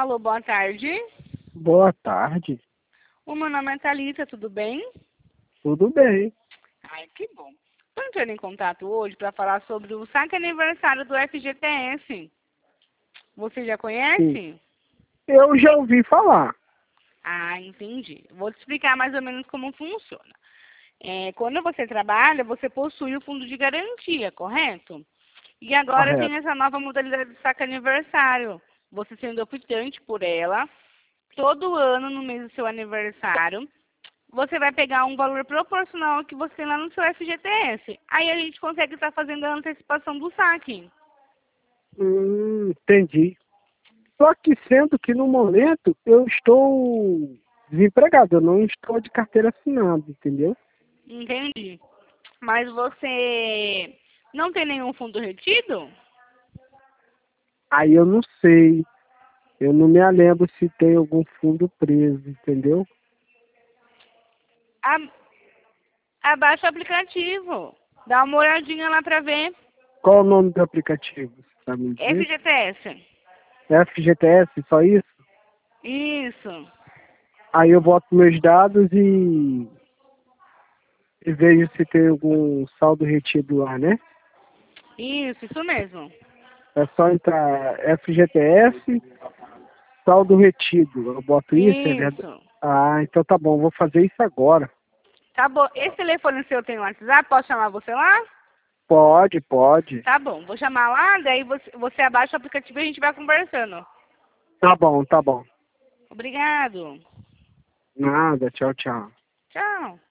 Alô, boa tarde. Boa tarde. O meu nome é Thalita, tudo bem? Tudo bem. Ai, que bom. Estou entrando em contato hoje para falar sobre o saque aniversário do FGTS. Você já Sim. conhece? Eu já ouvi falar. Ah, entendi. Vou te explicar mais ou menos como funciona. Quando você trabalha, você possui o fundo de garantia, correto? E agora tem Correto. essa nova modalidade de saque aniversário. Você sendo optante por ela, todo ano, no mês do seu aniversário, você vai pegar um valor proporcional ao que você tem lá no seu FGTS. Aí a gente consegue estar fazendo a antecipação do saque. Entendi. Só que sendo que no momento eu estou desempregado, eu não estou de carteira assinada, entendeu? Entendi. Mas você não tem nenhum fundo retido? Aí eu não sei. Eu não me lembro se tem algum fundo preso, entendeu? A- Abaixa o aplicativo. Dá uma olhadinha lá pra ver. Qual o nome do aplicativo? Você sabe me dizer? FGTS. FGTS, só isso? Isso. Aí eu boto meus dados e vejo se tem algum saldo retido lá, né? Isso mesmo. É só entrar FGTS, saldo retido. Eu boto isso, é verdade? Isso. Ah, então tá bom, vou fazer isso agora. Tá bom. Esse telefone seu tem WhatsApp? Posso chamar você lá? Pode, pode. Tá bom. Vou chamar lá, daí você abaixa o aplicativo e a gente vai conversando. Tá bom, tá bom. Obrigado. Nada, tchau, tchau. Tchau.